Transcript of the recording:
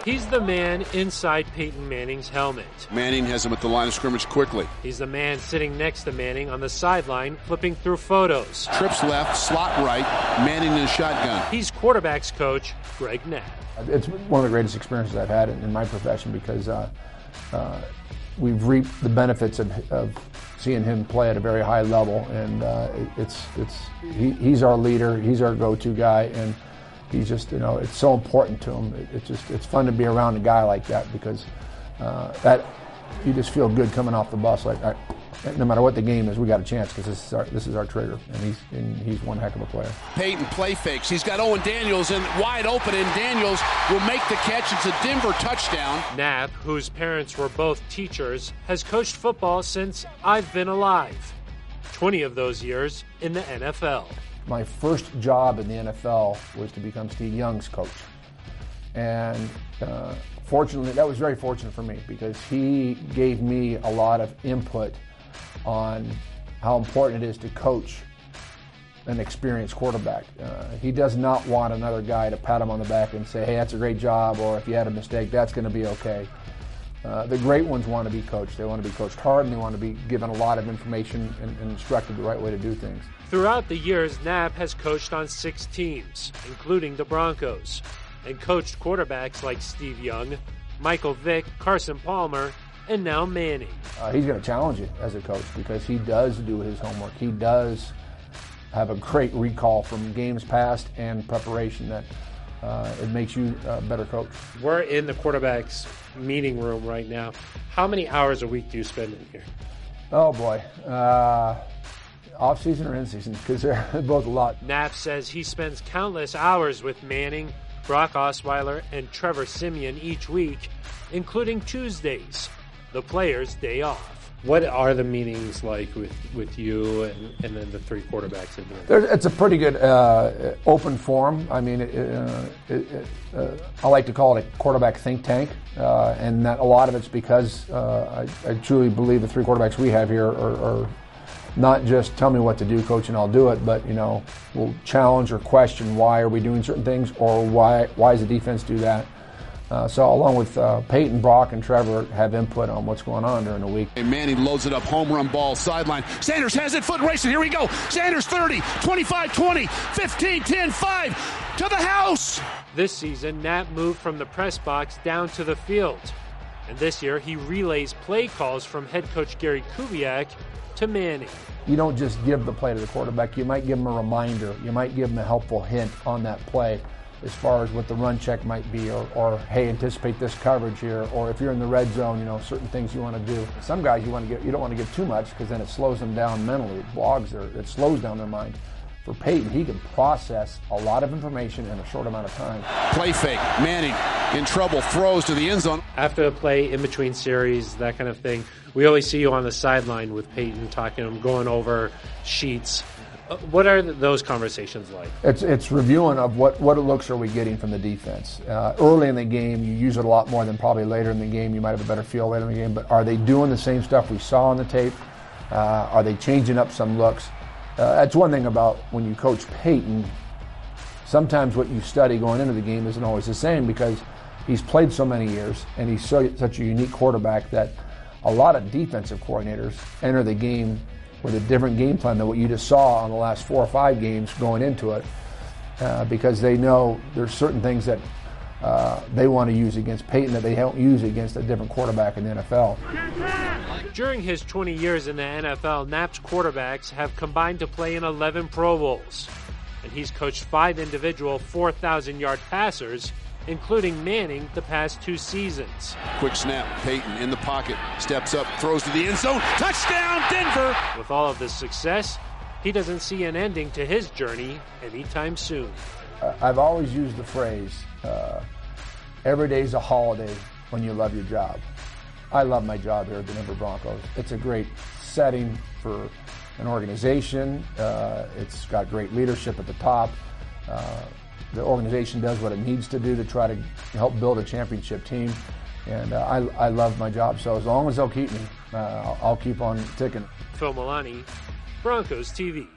He's the man inside Peyton Manning's helmet. Manning has him at the line of scrimmage quickly. He's the man sitting next to Manning on the sideline, flipping through photos. Trips left, slot right, Manning in a shotgun. He's quarterback's coach, Greg Knapp. It's one of the greatest experiences I've had in my profession because we've reaped the benefits of seeing him play at a very high level, and he's our leader, he's our go-to guy, and he's just, it's so important to him. It's fun to be around a guy like that because that you just feel good coming off the bus. Like, no matter what the game is, we got a chance because this is our trigger, and he's one heck of a player. Peyton play fakes. He's got Owen Daniels in wide open, and Daniels will make the catch. It's a Denver touchdown. Knapp, whose parents were both teachers, has coached football since I've been alive. 20 of those years in the NFL. My first job in the NFL was to become Steve Young's coach. And fortunately, that was very fortunate for me because he gave me a lot of input on how important it is to coach an experienced quarterback. He does not want another guy to pat him on the back and say, hey, that's a great job, or if you had a mistake, that's going to be okay. The great ones want to be coached. They want to be coached hard, and they want to be given a lot of information and instructed the right way to do things. Throughout the years, Knapp has coached on 6 teams, including the Broncos, and coached quarterbacks like Steve Young, Michael Vick, Carson Palmer, and now Manning. He's going to challenge you as a coach because he does do his homework. He does have a great recall from games past and preparation that it makes you a better coach. We're in the quarterback's meeting room right now. How many hours a week do you spend in here? Oh, boy. Off-season or in-season, because they're both a lot. Knapp says he spends countless hours with Manning, Brock Osweiler, and Trevor Siemian each week, including Tuesdays, the players' day off. What are the meetings like with you and then the 3 quarterbacks in here? It's a pretty good open forum. I mean, I like to call it a quarterback think tank, and that a lot of it's because I truly believe the 3 quarterbacks we have here are not just tell me what to do, coach, and I'll do it, but we'll challenge or question why are we doing certain things, or why does the defense do that. So along with Peyton, Brock, and Trevor have input on what's going on during the week. And Manning loads it up, home run ball, sideline. Sanders has it, foot racing, here we go. Sanders 30, 25, 20, 15, 10, 5, to the house. This season, Knapp moved from the press box down to the field. And this year, he relays play calls from head coach Gary Kubiak to Manning. You don't just give the play to the quarterback. You might give him a reminder. You might give him a helpful hint on that play as far as what the run check might be, or hey, anticipate this coverage here, or if you're in the red zone, certain things you want to do. Some guys you don't want to give too much because then it slows them down mentally. It slows down their mind. For Peyton, he can process a lot of information in a short amount of time. Play fake, Manning in trouble, throws to the end zone. After the play, in between series, that kind of thing, we always see you on the sideline with Peyton talking to him, going over sheets. What are those conversations like? It's reviewing of what looks are we getting from the defense. Early in the game, you use it a lot more than probably later in the game. You might have a better feel later in the game, but are they doing the same stuff we saw on the tape? Are they changing up some looks? That's one thing about when you coach Peyton. Sometimes what you study going into the game isn't always the same because he's played so many years and he's such a unique quarterback that a lot of defensive coordinators enter the game with a different game plan than what you just saw on the last 4 or 5 games going into it because they know there's certain things that they want to use against Peyton that they don't use against a different quarterback in the NFL. During his 20 years in the NFL, Knapp's quarterbacks have combined to play in 11 Pro Bowls, and he's coached 5 individual 4,000-yard passers, including Manning the past 2 seasons. Quick snap, Peyton in the pocket, steps up, throws to the end zone, touchdown Denver! With all of this success, he doesn't see an ending to his journey anytime soon. I've always used the phrase, every day's a holiday when you love your job. I love my job here at the Denver Broncos. It's a great setting for an organization. It's got great leadership at the top. The organization does what it needs to do to try to help build a championship team. And I love my job. So as long as they'll keep me, I'll keep on ticking. Phil Milani, Broncos TV.